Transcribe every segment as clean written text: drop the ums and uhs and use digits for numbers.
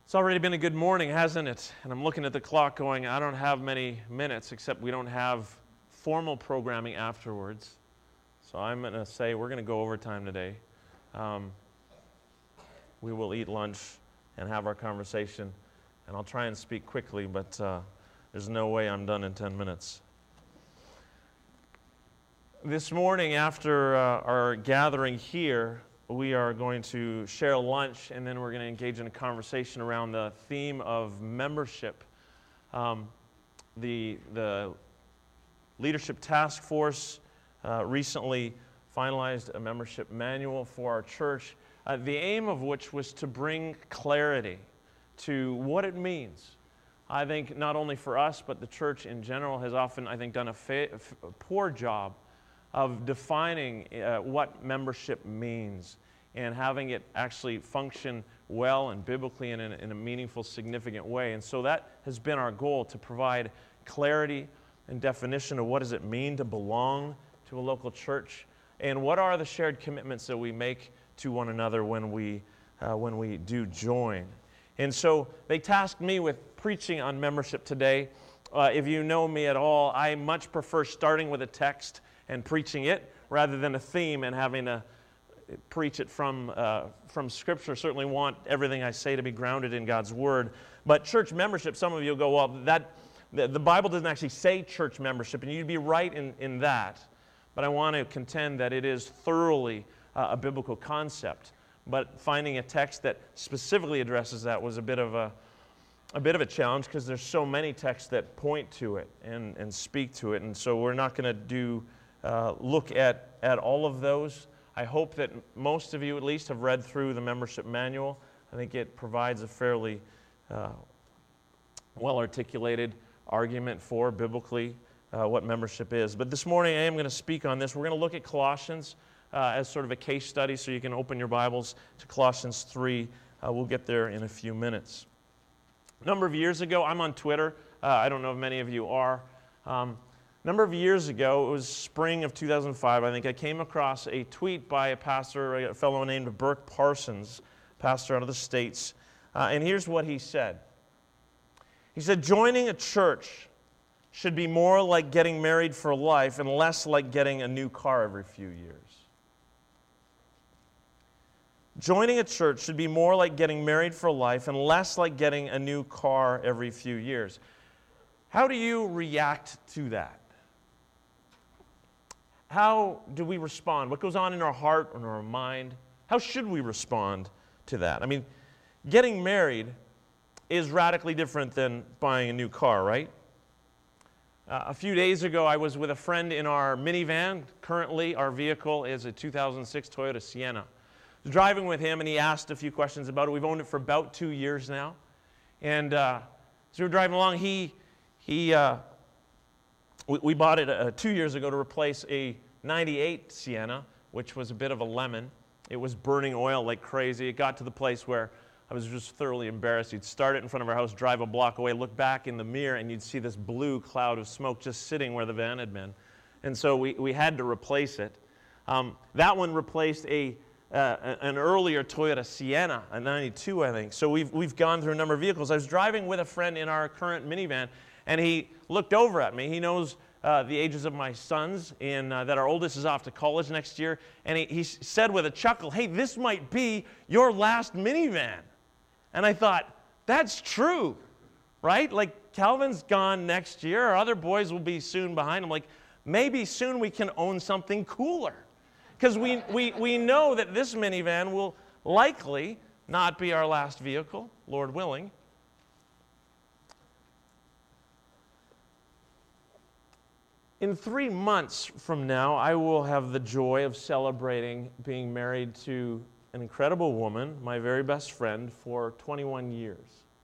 It's already been a good morning, hasn't it? And I'm looking at the clock going, I don't have many minutes, except we don't have formal programming afterwards. So I'm going to say we're going to go overtime today. We will eat lunch and have our conversation, and I'll try and speak quickly, but there's no way I'm done in 10 minutes. This morning, after our gathering here, we are going to share lunch, and then we're going to engage in a conversation around the theme of membership. The Leadership Task Force recently finalized a membership manual for our church, the aim of which was to bring clarity to what it means. I think not only for us, but the church in general has often, I think, done a poor job of defining what membership means and having it actually function well and biblically in a meaningful, significant way. And so that has been our goal, to provide clarity and definition of what does it mean to belong to a local church, and what are the shared commitments that we make to one another when we do join. And so they tasked me with preaching on membership today. If you know me at all, I much prefer starting with a text and preaching it rather than a theme and having to preach it from Scripture. Certainly want everything I say to be grounded in God's Word. But church membership, some of you will go, well, the Bible doesn't actually say church membership, and you'd be right in that. But I want to contend that it is thoroughly a biblical concept. But finding a text that specifically addresses that was a bit of a challenge, because there's so many texts that point to it and speak to it. And so we're not going to look at all of those. I hope that most of you at least have read through the membership manual. I think it provides a fairly well-articulated argument for biblically what membership is. But this morning I am going to speak on this. We're going to look at Colossians as sort of a case study, so you can open your Bibles to Colossians 3. We'll get there in a few minutes. A number of years ago, I'm on Twitter. I don't know if many of you are. A number of years ago, it was spring of 2005, I think, I came across a tweet by a pastor, a fellow named Burk Parsons, pastor out of the States. And here's what he said. He said, joining a church should be more like getting married for life and less like getting a new car every few years. Joining a church should be more like getting married for life and less like getting a new car every few years. How do you react to that? How do we respond? What goes on in our heart and our mind? How should we respond to that? I mean, getting married is radically different than buying a new car, right? A few days ago, I was with a friend in our minivan. Currently, our vehicle is a 2006 Toyota Sienna. I was driving with him, and he asked a few questions about it. We've owned it for about 2 years now. And as we were driving along, we bought it 2 years ago to replace a 98 Sienna, which was a bit of a lemon. It was burning oil like crazy. It got to the place where I was just thoroughly embarrassed. You'd start it in front of our house, drive a block away, look back in the mirror, and you'd see this blue cloud of smoke just sitting where the van had been. And so we had to replace it. That one replaced an earlier Toyota Sienna, a 92, I think. So we've gone through a number of vehicles. I was driving with a friend in our current minivan, and he looked over at me. He knows the ages of my sons, and that our oldest is off to college next year. And he said with a chuckle, hey, this might be your last minivan. And I thought, that's true, right? Like, Calvin's gone next year. Our other boys will be soon behind. I'm like, maybe soon we can own something cooler. Because we know that this minivan will likely not be our last vehicle, Lord willing. In 3 months from now, I will have the joy of celebrating being married to an incredible woman, my very best friend, for 21 years.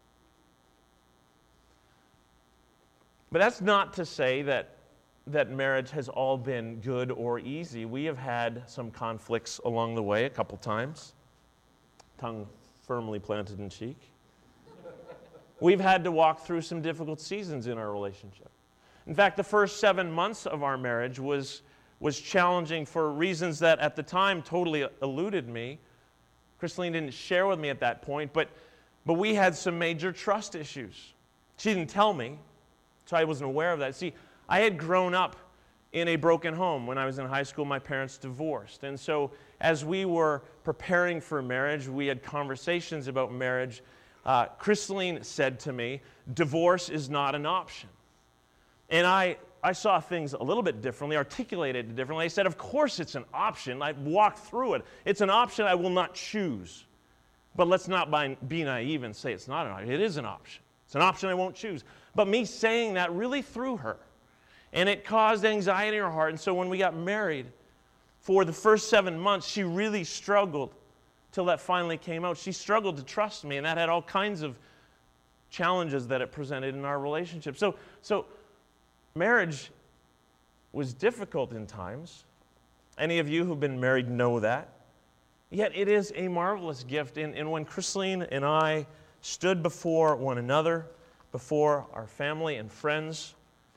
But that's not to say that marriage has all been good or easy. We have had some conflicts along the way a couple times. Tongue firmly planted in cheek. We've had to walk through some difficult seasons in our relationship. In fact, the first 7 months of our marriage was challenging for reasons that at the time totally eluded me. Christine didn't share with me at that point, but But we had some major trust issues. She didn't tell me, so I wasn't aware of that. See, I had grown up in a broken home. When I was in high school, my parents divorced. And so as we were preparing for marriage, we had conversations about marriage. Christine said to me, divorce is not an option. And I saw things a little bit differently, articulated it differently. I said, of course it's an option. I walked through it. It's an option I will not choose. But let's not be naive and say it's not an option. It is an option. It's an option I won't choose. But me saying that really threw her. And it caused anxiety in her heart. And so when we got married, for the first 7 months, she really struggled till that finally came out. She struggled to trust me, and that had all kinds of challenges that it presented in our relationship. So marriage was difficult in times. Any of you who've been married know that. Yet it is a marvelous gift. And when Christine and I stood before one another, before our family and friends,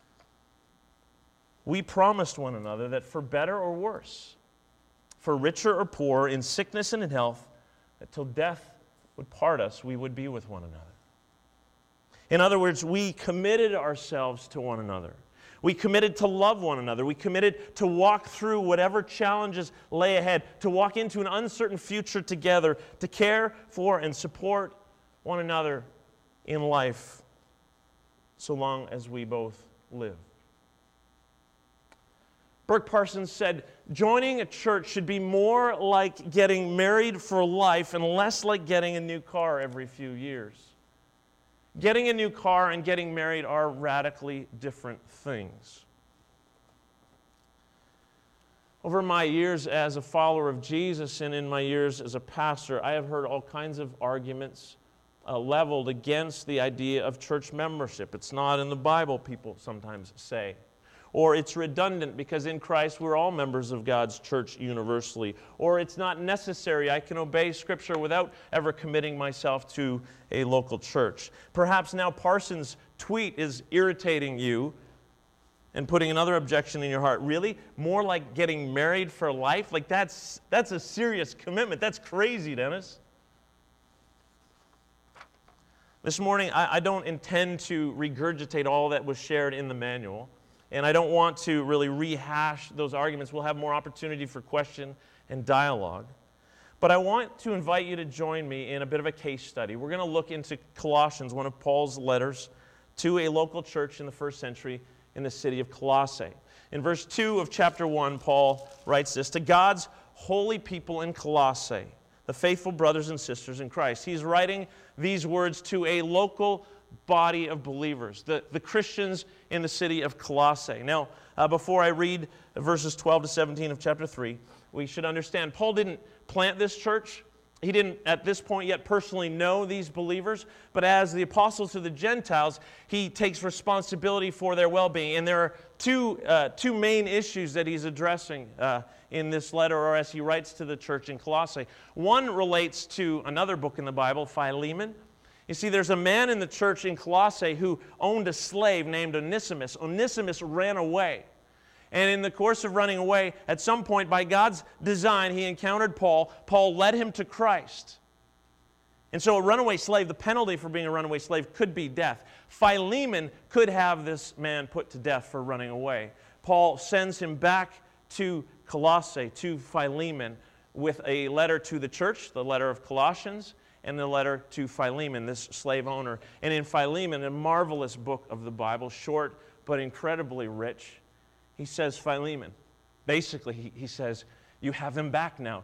we promised one another that for better or worse, for richer or poorer, in sickness and in health, that till death would part us, we would be with one another. In other words, we committed ourselves to one another. We committed to love one another. We committed to walk through whatever challenges lay ahead, to walk into an uncertain future together, to care for and support one another in life so long as we both live. Burk Parsons said, joining a church should be more like getting married for life and less like getting a new car every few years. Getting a new car and getting married are radically different things. Over my years as a follower of Jesus and in my years as a pastor, I have heard all kinds of arguments leveled against the idea of church membership. It's not in the Bible, people sometimes say. Or it's redundant because in Christ we're all members of God's church universally. Or it's not necessary. I can obey Scripture without ever committing myself to a local church. Perhaps now Parsons' tweet is irritating you and putting another objection in your heart. Really? More like getting married for life? Like that's a serious commitment. That's crazy, Dennis. This morning, I don't intend to regurgitate all that was shared in the manual. And I don't want to really rehash those arguments. We'll have more opportunity for question and dialogue. But I want to invite you to join me in a bit of a case study. We're going to look into Colossians, one of Paul's letters to a local church in the first century in the city of Colossae. In verse 2 of chapter 1, Paul writes this, to God's holy people in Colossae, the faithful brothers and sisters in Christ. He's writing these words to a local body of believers, the Christians in the city of Colossae. Now, before I read verses 12 to 17 of chapter 3, we should understand Paul didn't plant this church. He didn't, at this point yet, personally know these believers, but as the apostle to the Gentiles, he takes responsibility for their well-being. And there are two main issues that he's addressing in this letter, or as he writes to the church in Colossae. One relates to another book in the Bible, Philemon. You see, there's a man in the church in Colossae who owned a slave named Onesimus. Onesimus ran away. And in the course of running away, at some point, by God's design, he encountered Paul. Paul led him to Christ. And so a runaway slave, the penalty for being a runaway slave could be death. Philemon could have this man put to death for running away. Paul sends him back to Colossae, to Philemon, with a letter to the church, the letter of Colossians, and the letter to Philemon, this slave owner. And in Philemon, a marvelous book of the Bible, short but incredibly rich, he says, Philemon, basically he says, you have him back now,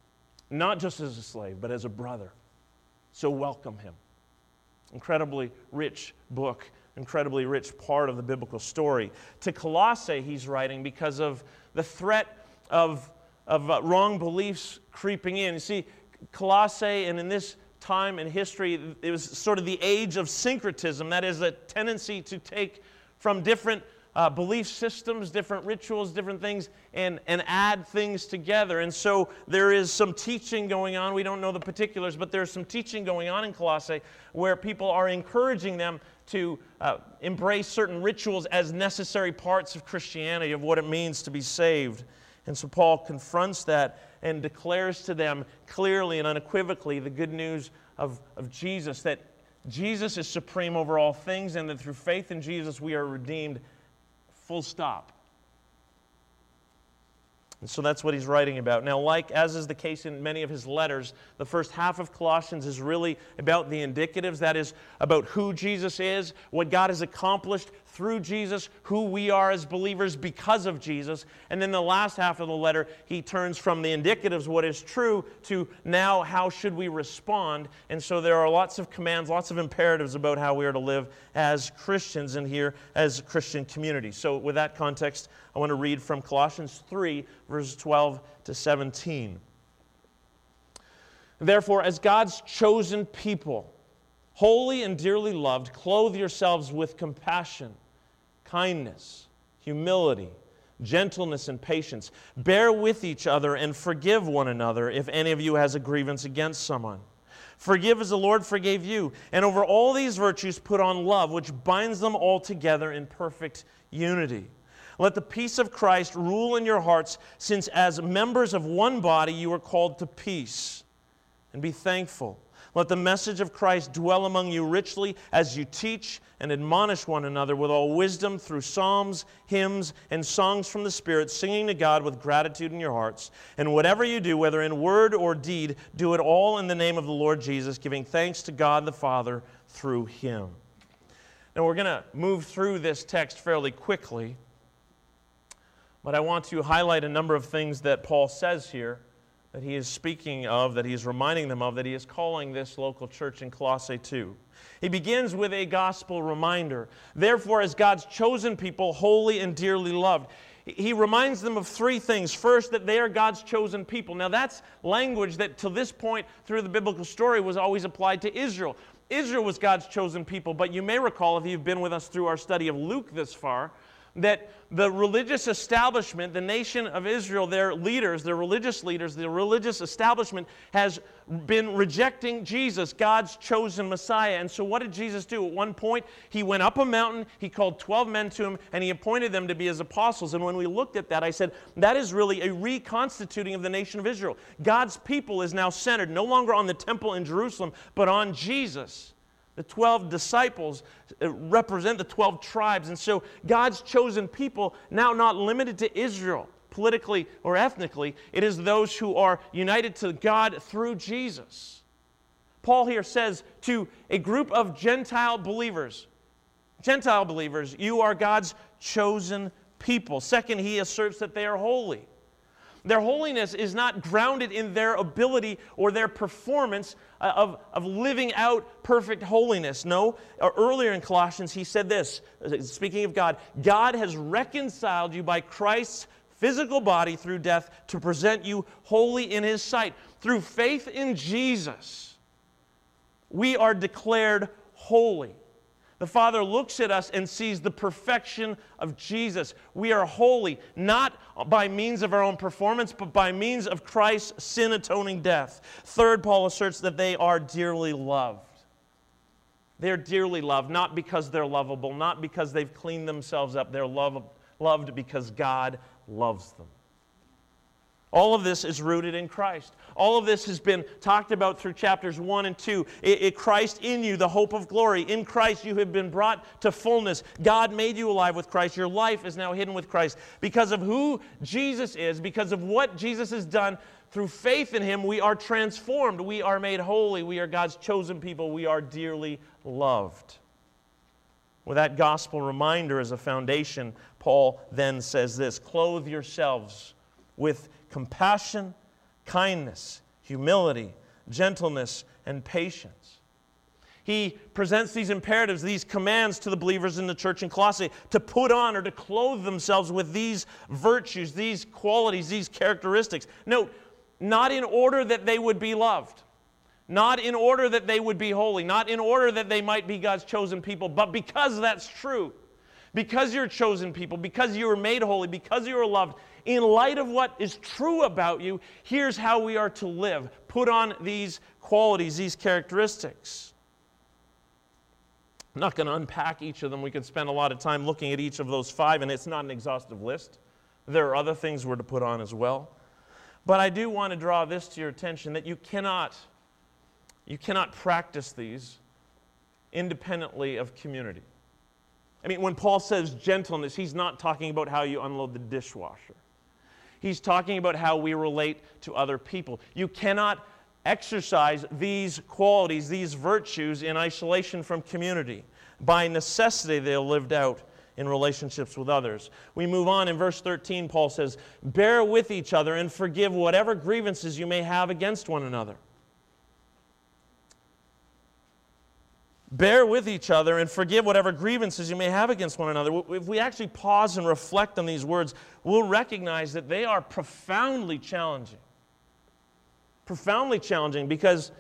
not just as a slave, but as a brother. So welcome him. Incredibly rich book, incredibly rich part of the biblical story. To Colossae, he's writing because of the threat of wrong beliefs creeping in. You see, Colossae, and in this time in history, it was sort of the age of syncretism. That is a tendency to take from different belief systems, different rituals, different things, and add things together. And so there is some teaching going on. We don't know the particulars, but there's some teaching going on in Colossae where people are encouraging them to embrace certain rituals as necessary parts of Christianity, of what it means to be saved. And so Paul confronts that and declares to them clearly and unequivocally the good news of Jesus, that Jesus is supreme over all things, and that through faith in Jesus we are redeemed, full stop. And so that's what he's writing about. Now, as is the case in many of his letters, the first half of Colossians is really about the indicatives. That is, about who Jesus is, what God has accomplished through Jesus, who we are as believers because of Jesus. And then the last half of the letter, he turns from the indicatives, what is true, to now how should we respond. And so there are lots of commands, lots of imperatives about how we are to live as Christians and here as a Christian community. So with that context, I want to read from Colossians 3, verses 12 to 17. Therefore, as God's chosen people, holy and dearly loved, clothe yourselves with compassion, kindness, humility, gentleness, and patience. Bear with each other and forgive one another if any of you has a grievance against someone. Forgive as the Lord forgave you. And over all these virtues put on love, which binds them all together in perfect unity. Let the peace of Christ rule in your hearts, since as members of one body you are called to peace. And be thankful. Let the message of Christ dwell among you richly as you teach and admonish one another with all wisdom through psalms, hymns, and songs from the Spirit, singing to God with gratitude in your hearts. And whatever you do, whether in word or deed, do it all in the name of the Lord Jesus, giving thanks to God the Father through Him. Now we're going to move through this text fairly quickly, but I want to highlight a number of things that Paul says here, that he is speaking of, that he is reminding them of, that he is calling this local church in Colossae to. He begins with a gospel reminder. Therefore, as God's chosen people, holy and dearly loved. He reminds them of three things. First, that they are God's chosen people. Now, that's language that to this point through the biblical story was always applied to Israel. Israel was God's chosen people, but you may recall, if you've been with us through our study of Luke this far, that the religious establishment, the nation of Israel, their leaders, their religious leaders, the religious establishment has been rejecting Jesus, God's chosen Messiah. And so what did Jesus do? At one point, he went up a mountain, he called 12 men to him, and he appointed them to be his apostles. And when we looked at that, I said, that is really a reconstituting of the nation of Israel. God's people is now centered no longer on the temple in Jerusalem, but on Jesus. The 12 disciples represent the 12 tribes. And so God's chosen people, now not limited to Israel, politically or ethnically, it is those who are united to God through Jesus. Paul here says to a group of Gentile believers, you are God's chosen people. Second, he asserts that they are holy. Their holiness is not grounded in their ability or their performance of living out perfect holiness. No, earlier in Colossians he said this, speaking of God, God has reconciled you by Christ's physical body through death to present you holy in His sight. Through faith in Jesus, we are declared holy. The Father looks at us and sees the perfection of Jesus. We are holy, not by means of our own performance, but by means of Christ's sin-atoning death. Third, Paul asserts that they are dearly loved. They're dearly loved, not because they're lovable, not because they've cleaned themselves up. They're loved because God loves them. All of this is rooted in Christ. All of this has been talked about through chapters 1 and 2. Christ in you, the hope of glory. In Christ you have been brought to fullness. God made you alive with Christ. Your life is now hidden with Christ. Because of who Jesus is, because of what Jesus has done, through faith in Him, we are transformed. We are made holy. We are God's chosen people. We are dearly loved. With that gospel reminder as a foundation, Paul then says this, clothe yourselves with compassion, kindness, humility, gentleness, and patience. He presents these imperatives, these commands to the believers in the church in Colossae to put on or to clothe themselves with these virtues, these qualities, these characteristics. Note, not in order that they would be loved, not in order that they would be holy, not in order that they might be God's chosen people, but because that's true. Because you're chosen people, because you were made holy, because you are loved, in light of what is true about you, here's how we are to live. Put on these qualities, these characteristics. I'm not going to unpack each of them. We could spend a lot of time looking at each of those 5, and it's not an exhaustive list. There are other things we're to put on as well. But I do want to draw this to your attention, that you cannot practice these independently of community. I mean, when Paul says gentleness, he's not talking about how you unload the dishwasher. He's talking about how we relate to other people. You cannot exercise these qualities, these virtues, in isolation from community. By necessity, they are lived out in relationships with others. We move on in verse 13, Paul says, "Bear with each other and forgive whatever grievances you may have against one another." Bear with each other and forgive whatever grievances you may have against one another. If we actually pause and reflect on these words, we'll recognize that they are profoundly challenging. Profoundly challenging, because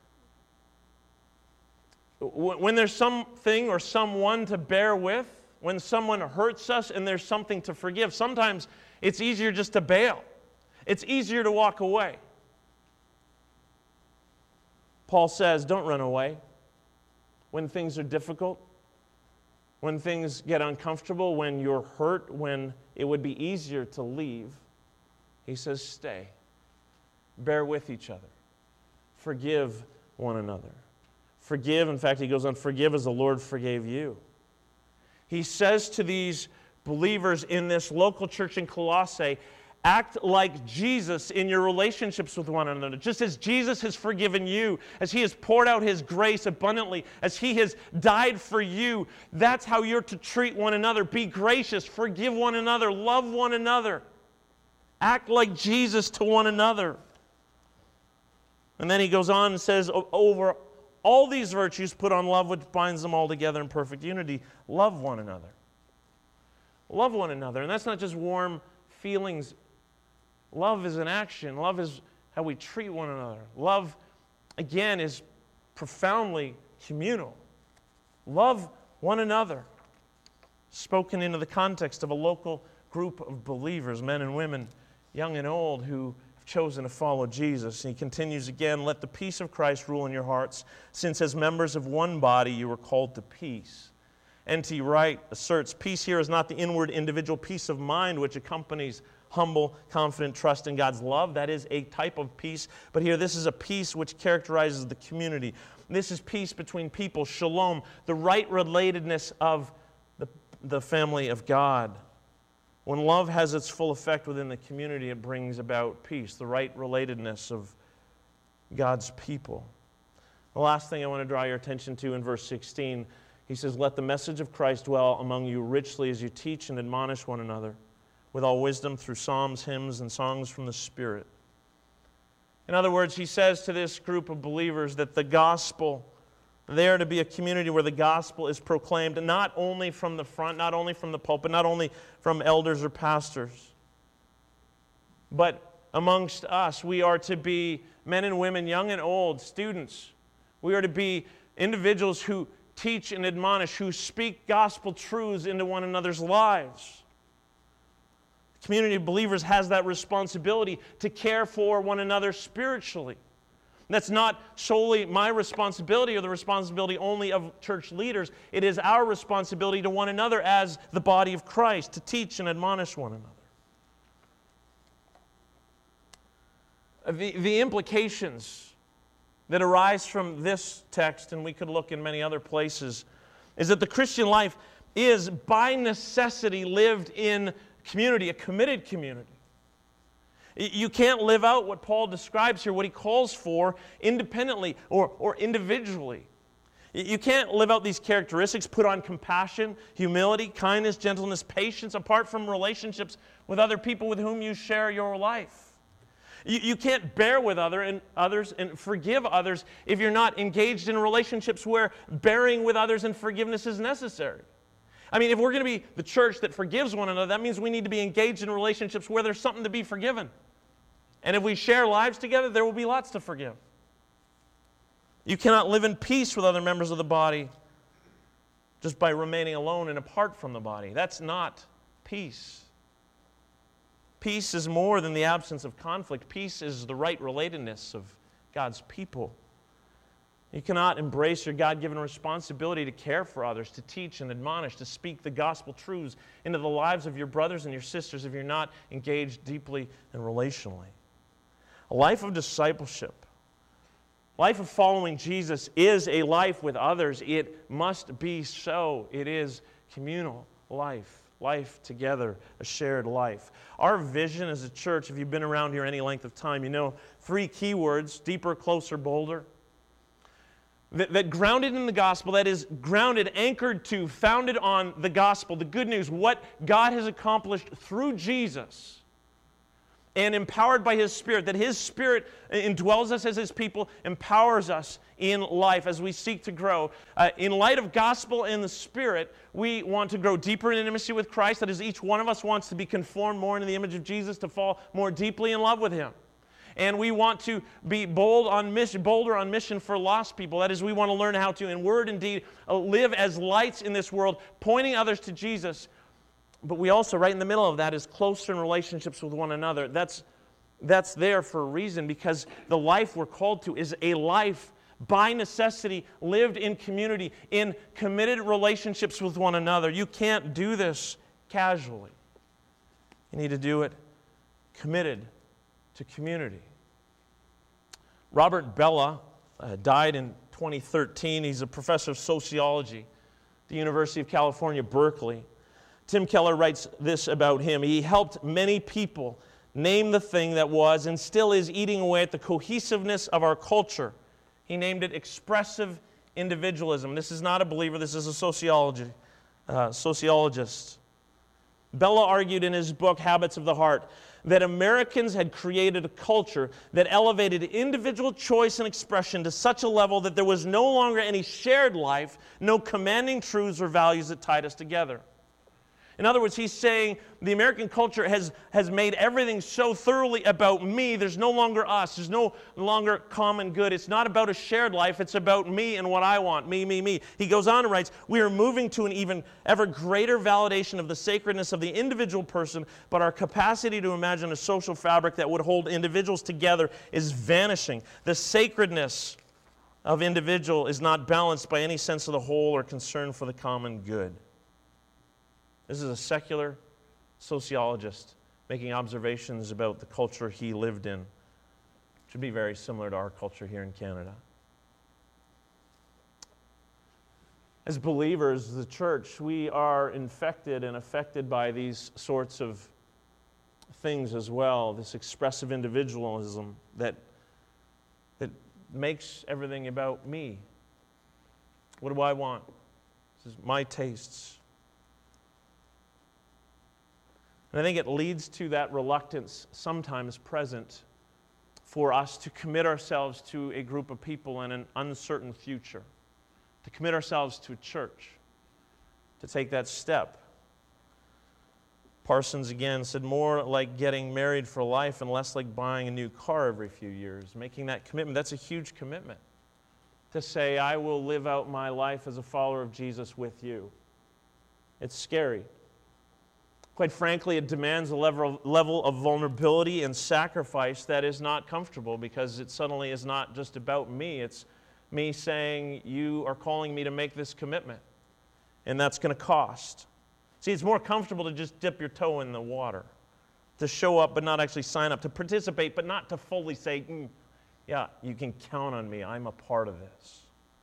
when there's something or someone to bear with, when someone hurts us and there's something to forgive, sometimes it's easier just to bail. It's easier to walk away. Paul says, don't run away. When things are difficult, when things get uncomfortable, when you're hurt, when it would be easier to leave, he says, stay. Bear with each other. Forgive one another. Forgive, in fact, he goes on, forgive as the Lord forgave you. He says to these believers in this local church in Colossae, act like Jesus in your relationships with one another. Just as Jesus has forgiven you, as He has poured out His grace abundantly, as He has died for you, that's how you're to treat one another. Be gracious, forgive one another, love one another. Act like Jesus to one another. And then he goes on and says, over all these virtues, put on love, which binds them all together in perfect unity. Love one another. Love one another. And that's not just warm feelings. Love is an action. Love is how we treat one another. Love, again, is profoundly communal. Love one another. Spoken into the context of a local group of believers, men and women, young and old, who have chosen to follow Jesus. And he continues again, let the peace of Christ rule in your hearts, since as members of one body you were called to peace. N.T. Wright asserts, peace here is not the inward individual peace of mind which accompanies humble, confident trust in God's love. That is a type of peace. But here, this is a peace which characterizes the community. This is peace between people, shalom, the right relatedness of the family of God. When love has its full effect within the community, it brings about peace, the right relatedness of God's people. The last thing I want to draw your attention to in verse 16, he says, let the message of Christ dwell among you richly as you teach and admonish one another with all wisdom through psalms, hymns, and songs from the Spirit. In other words, he says to this group of believers that the gospel, they are to be a community where the gospel is proclaimed not only from the front, not only from the pulpit, not only from elders or pastors, but amongst us. We are to be men and women, young and old, students. We are to be individuals who teach and admonish, who speak gospel truths into one another's lives. The community of believers has that responsibility to care for one another spiritually. That's not solely my responsibility or the responsibility only of church leaders. It is our responsibility to one another as the body of Christ to teach and admonish one another. The implications that arise from this text, and we could look in many other places, is that the Christian life is by necessity lived in community, a committed community. You can't live out what Paul describes here, what he calls for, independently or individually. You can't live out these characteristics, put on compassion, humility, kindness, gentleness, patience, apart from relationships with other people with whom you share your life. You can't bear with others and forgive others if you're not engaged in relationships where bearing with others and forgiveness is necessary. I mean, if we're going to be the church that forgives one another, that means we need to be engaged in relationships where there's something to be forgiven. And if we share lives together, there will be lots to forgive. You cannot live in peace with other members of the body just by remaining alone and apart from the body. That's not peace. Peace is more than the absence of conflict. Peace is the right relatedness of God's people. You cannot embrace your God-given responsibility to care for others, to teach and admonish, to speak the gospel truths into the lives of your brothers and your sisters if you're not engaged deeply and relationally. A life of discipleship, life of following Jesus is a life with others. It must be so. It is communal life. Life together, a shared life. Our vision as a church, if you've been around here any length of time, you know 3 key words: deeper, closer, bolder. That grounded in the gospel, that is grounded, anchored to, founded on the gospel, the good news, what God has accomplished through Jesus, and empowered by His Spirit, that His Spirit indwells us as His people, empowers us in life as we seek to grow. In light of gospel and the Spirit, we want to grow deeper in intimacy with Christ. That is, each one of us wants to be conformed more into the image of Jesus, to fall more deeply in love with Him. And we want to be bolder on mission for lost people. That is, we want to learn how to, in word and deed, live as lights in this world, pointing others to Jesus. But we also, right in the middle of that, is closer in relationships with one another. That's there for a reason, because the life we're called to is a life by necessity lived in community, in committed relationships with one another. You can't do this casually. You need to do it committed to community. Robert Bellah died in 2013. He's a professor of sociology at the University of California, Berkeley. Tim Keller writes this about him: he helped many people name the thing that was and still is eating away at the cohesiveness of our culture. He named it expressive individualism. This is not a believer, this is a sociologist. Bellah argued in his book, Habits of the Heart, that Americans had created a culture that elevated individual choice and expression to such a level that there was no longer any shared life, no commanding truths or values that tied us together. In other words, he's saying the American culture has made everything so thoroughly about me. There's no longer us. There's no longer common good. It's not about a shared life. It's about me and what I want. Me, me, me. He goes on and writes, we are moving to an even ever greater validation of the sacredness of the individual person, but our capacity to imagine a social fabric that would hold individuals together is vanishing. The sacredness of individual is not balanced by any sense of the whole or concern for the common good. This is a secular sociologist making observations about the culture he lived in. It should be very similar to our culture here in Canada. As believers, the church, we are infected and affected by these sorts of things as well, this expressive individualism that makes everything about me. What do I want? This is my tastes. And I think it leads to that reluctance sometimes present for us to commit ourselves to a group of people in an uncertain future, to commit ourselves to a church, to take that step. Parsons again said, more like getting married for life and less like buying a new car every few years. Making that commitment, that's a huge commitment. To say, I will live out my life as a follower of Jesus with you. It's scary. Quite frankly, it demands a level of vulnerability and sacrifice that is not comfortable, because it suddenly is not just about me. It's me saying, you are calling me to make this commitment, and that's going to cost. See, it's more comfortable to just dip your toe in the water, to show up but not actually sign up, to participate but not to fully say, yeah, you can count on me, I'm a part of this.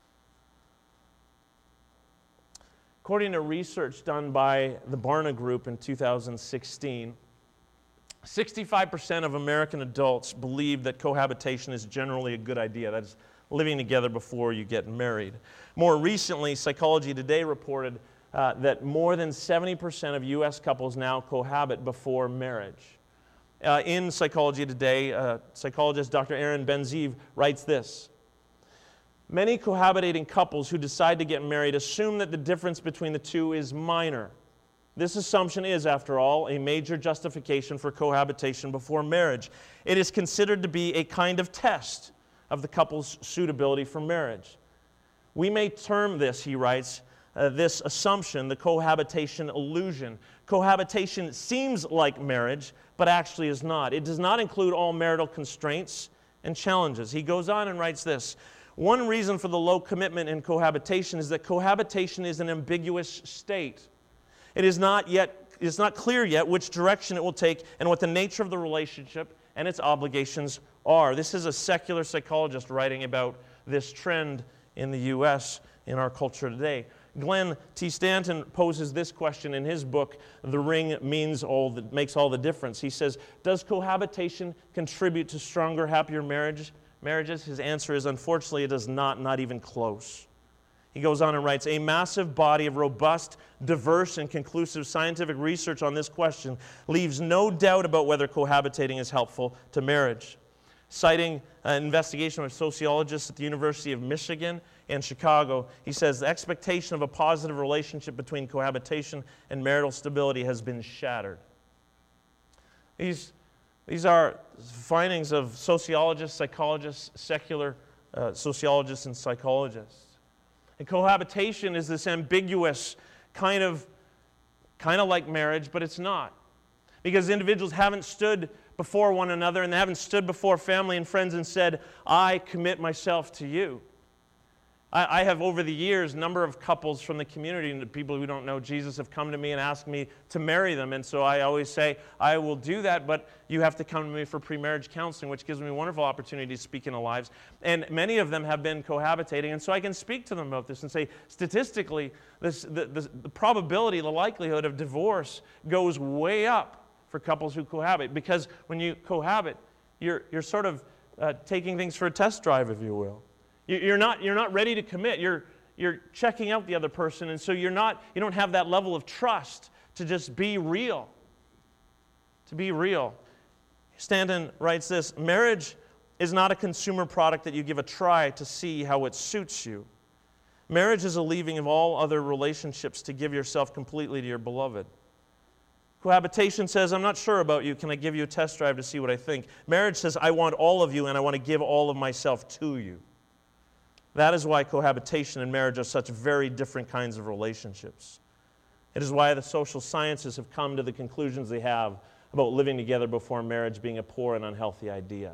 According to research done by the Barna Group in 2016, 65% of American adults believe that cohabitation is generally a good idea. That is, living together before you get married. More recently, Psychology Today reported that more than 70% of U.S. couples now cohabit before marriage. In Psychology Today, psychologist Dr. Aaron Ben-Zeev writes this: many cohabitating couples who decide to get married assume that the difference between the two is minor. This assumption is, after all, a major justification for cohabitation before marriage. It is considered to be a kind of test of the couple's suitability for marriage. We may term this, he writes, this assumption, the cohabitation illusion. Cohabitation seems like marriage, but actually is not. It does not include all marital constraints and challenges. He goes on and writes this: one reason for the low commitment in cohabitation is that cohabitation is an ambiguous state. It is not clear yet which direction it will take and what the nature of the relationship and its obligations are. This is a secular psychologist writing about this trend in the U.S. in our culture today. Glenn T. Stanton poses this question in his book, The Ring Makes All the Difference. He says, does cohabitation contribute to stronger, happier marriages? His answer is, unfortunately, it does not even close. He goes on and writes, a massive body of robust, diverse, and conclusive scientific research on this question leaves no doubt about whether cohabitating is helpful to marriage. Citing an investigation of sociologists at the University of Michigan and Chicago, he says the expectation of a positive relationship between cohabitation and marital stability has been shattered. These are findings of sociologists, psychologists, secular sociologists, and psychologists. And cohabitation is this ambiguous kind of like marriage, but it's not. Because individuals haven't stood before one another and they haven't stood before family and friends and said, I commit myself to you. I have, over the years, a number of couples from the community and people who don't know Jesus have come to me and asked me to marry them. And so I always say, I will do that, but you have to come to me for pre-marriage counseling, which gives me a wonderful opportunity to speak into lives. And many of them have been cohabitating, and so I can speak to them about this and say, statistically, the probability, the likelihood of divorce goes way up for couples who cohabit. Because when you cohabit, you're sort of taking things for a test drive, if you will. You're not ready to commit. You're checking out the other person, and so you don't have that level of trust to just be real. To be real. Stanton writes this, marriage is not a consumer product that you give a try to see how it suits you. Marriage is a leaving of all other relationships to give yourself completely to your beloved. Cohabitation says, I'm not sure about you. Can I give you a test drive to see what I think? Marriage says, I want all of you, and I want to give all of myself to you. That is why cohabitation and marriage are such very different kinds of relationships. It is why the social sciences have come to the conclusions they have about living together before marriage being a poor and unhealthy idea.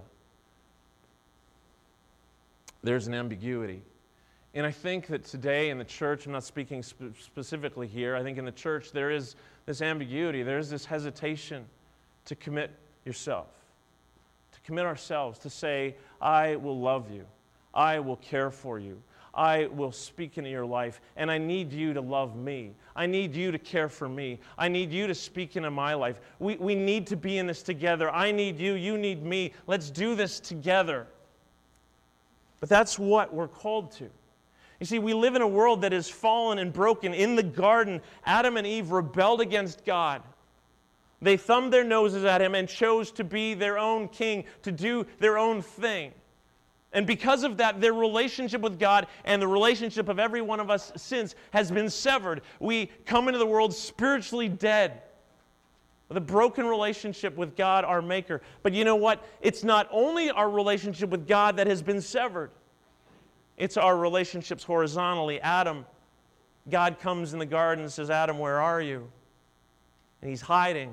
There's an ambiguity. And I think that today in the church, I'm not speaking specifically here, I think in the church there is this ambiguity, there is this hesitation to commit yourself, to commit ourselves, to say, I will love you. I will care for you. I will speak into your life, and I need you to love me. I need you to care for me. I need you to speak into my life. We need to be in this together. I need you. You need me. Let's do this together. But that's what we're called to. You see, we live in a world that is fallen and broken. In the garden, Adam and Eve rebelled against God. They thumbed their noses at him and chose to be their own king, to do their own thing. And because of that, their relationship with God and the relationship of every one of us since has been severed. We come into the world spiritually dead, with a broken relationship with God, our Maker. But you know what? It's not only our relationship with God that has been severed. It's our relationships horizontally. God comes in the garden and says, Adam, where are you? And he's hiding.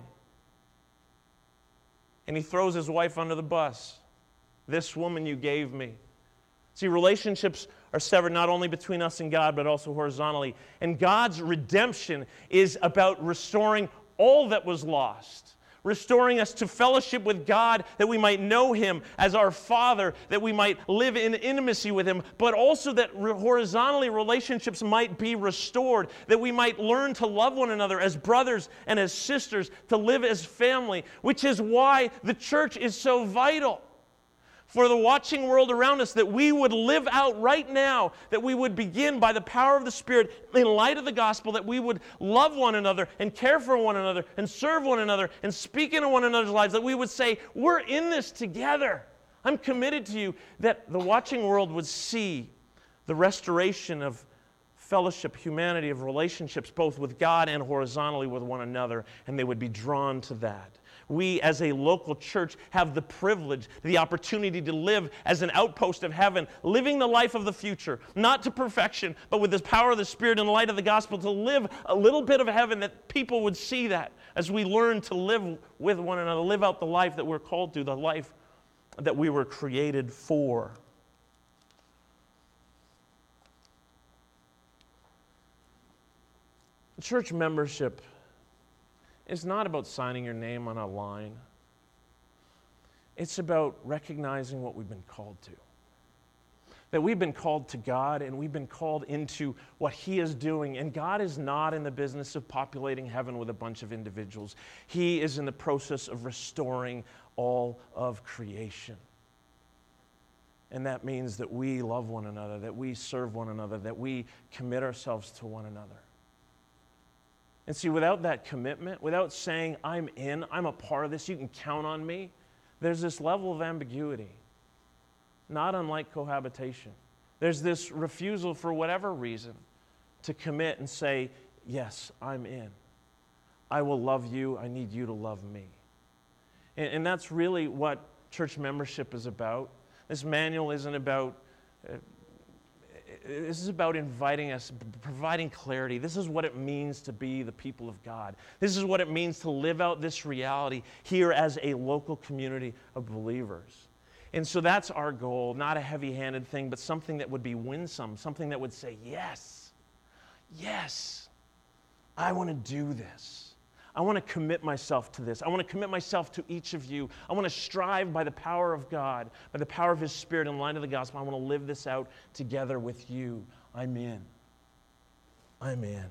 And he throws his wife under the bus. This woman you gave me. See, relationships are severed not only between us and God, but also horizontally. And God's redemption is about restoring all that was lost. Restoring us to fellowship with God, that we might know Him as our Father, that we might live in intimacy with Him, but also that horizontally relationships might be restored, that we might learn to love one another as brothers and as sisters, to live as family, which is why the church is so vital. For the watching world around us, that we would live out right now, that we would begin by the power of the Spirit, in light of the gospel, that we would love one another and care for one another and serve one another and speak into one another's lives, that we would say, we're in this together. I'm committed to you, that the watching world would see the restoration of fellowship, humanity, of relationships, both with God and horizontally with one another, and they would be drawn to that. We, as a local church, have the privilege, the opportunity to live as an outpost of heaven, living the life of the future, not to perfection, but with the power of the Spirit and light of the gospel, to live a little bit of heaven, that people would see that as we learn to live with one another, live out the life that we're called to, the life that we were created for. Church membership is not about signing your name on a line. It's about recognizing what we've been called to. That we've been called to God and we've been called into what He is doing. And God is not in the business of populating heaven with a bunch of individuals. He is in the process of restoring all of creation. And that means that we love one another, that we serve one another, that we commit ourselves to one another. And see, without that commitment, without saying, I'm in, I'm a part of this, you can count on me, there's this level of ambiguity. Not unlike cohabitation. There's this refusal for whatever reason to commit and say, yes, I'm in. I will love you. I need you to love me. And that's really what church membership is about. This manual isn't about, this is about inviting us, providing clarity. This is what it means to be the people of God. This is what it means to live out this reality here as a local community of believers. And so that's our goal, not a heavy-handed thing, but something that would be winsome, something that would say, yes, yes, I want to do this. I want to commit myself to this. I want to commit myself to each of you. I want to strive by the power of God, by the power of His Spirit in line of the gospel. I want to live this out together with you. I'm in. I'm in.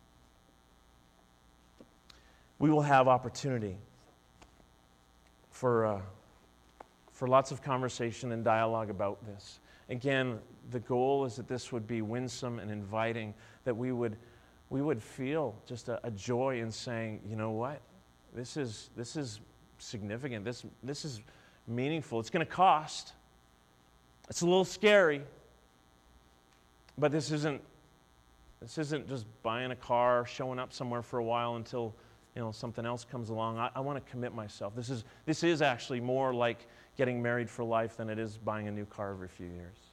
We will have opportunity for lots of conversation and dialogue about this. Again, the goal is that this would be winsome and inviting, that we would feel just a joy in saying, you know what, this is significant, this is meaningful. It's going to cost. It's a little scary, but this isn't just buying a car, showing up somewhere for a while until something else comes along. I want to commit myself. This is actually more like getting married for life than it is buying a new car every few years.